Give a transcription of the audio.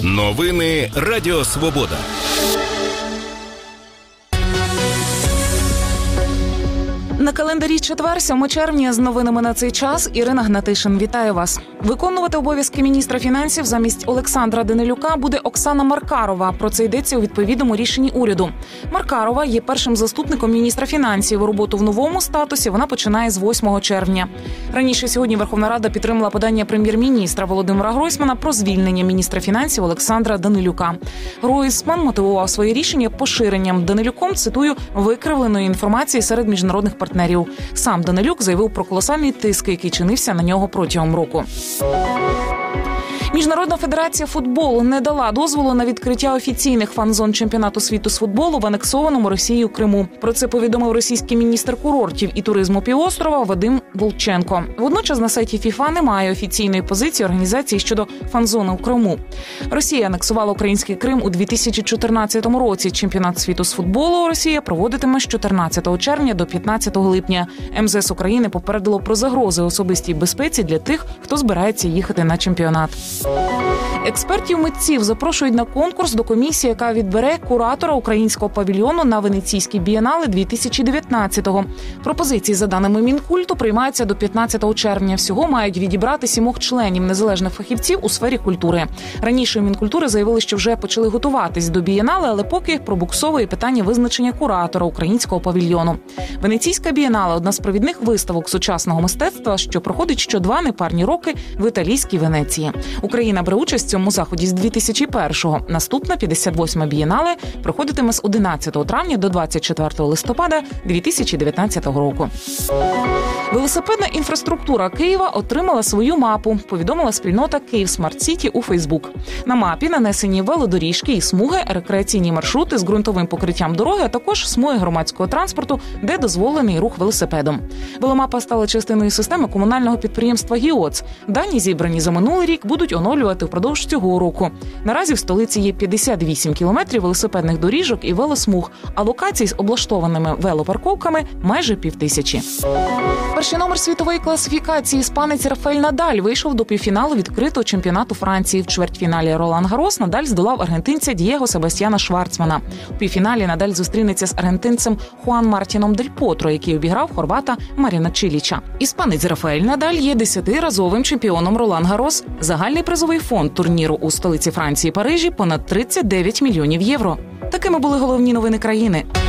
Новини Радіо Свобода. На календарі четвер, 7 червня, з новинами на цей час Ірина Гнатишин. Вітаю вас. Виконувати обов'язки міністра фінансів замість Олександра Данилюка буде Оксана Маркарова. Про це йдеться у відповідному рішенні уряду. Маркарова є першим заступником міністра фінансів. Роботу в новому статусі вона починає з 8 червня. Раніше сьогодні Верховна Рада підтримала подання прем'єр-міністра Володимира Гройсмана про звільнення міністра фінансів Олександра Данилюка. Гройсман мотивував своє рішення поширенням Данилюком, цитую, викривленої інформації серед міжнародних партнерів. Сам Данилюк заявив про колосальний тиск, який чинився на нього протягом року. Міжнародна федерація футболу не дала дозволу на відкриття офіційних фан-зон чемпіонату світу з футболу в анексованому Росією Криму. Про це повідомив російський міністр курортів і туризму півострова Вадим Волченко. Водночас на сайті ФІФА немає офіційної позиції організації щодо фан-зони у Криму. Росія анексувала український Крим у 2014 році. Чемпіонат світу з футболу Росія проводитиме з 14 червня до 15 липня. МЗС України попередило про загрози особистій безпеці для тих, хто збирається їхати на чемпіонат. Експертів-митців запрошують на конкурс до комісії, яка відбере куратора українського павільйону на Венеційській бієнале 2019-го. Пропозиції, за даними Мінкульту, приймаються до 15 червня. Всього мають відібрати 7 членів незалежних фахівців у сфері культури. Раніше у Мінкультури заявили, що вже почали готуватись до бієнале, але поки пробуксовує питання визначення куратора українського павільйону. Венеційська бієнале – одна з провідних виставок сучасного мистецтва, що проходить щодва непарні роки в італійській Венеції. Україна бере участь в цьому заході з 2001-го. Наступна 58-ма бієнале проходитиме з 11 травня до 24 листопада 2019 року. Велосипедна інфраструктура Києва отримала свою мапу, повідомила спільнота Київ Смарт Сіті у Фейсбук. На мапі нанесені велодоріжки і смуги, рекреаційні маршрути з ґрунтовим покриттям дороги, а також смуги громадського транспорту, де дозволений рух велосипедом. Веломапа стала частиною системи комунального підприємства «ГІОЦ». Дані, зібрані за минулий рік, будуть оновлювати впродовж цього року. Наразі в столиці є 58 кілометрів велосипедних доріжок і велосмуг, а локацій з облаштованими велопарковками майже 5000. Перший номер світової класифікації іспанець Рафаель Надаль вийшов до півфіналу відкритого чемпіонату Франції. В чвертьфіналі Ролан Гарос Надаль здолав аргентинця Дієго Себастьяна Шварцмана. У півфіналі Надаль зустрінеться з аргентинцем Хуан Мартіном Дель Потро, який обіграв хорвата Маріна Чиліча. Іспанець Рафаель Надаль є 10-разовим чемпіоном Ролан Гарос. Загальний призовий фонд турніру у столиці Франції Парижі понад 39 мільйонів євро. Такими були головні новини країни.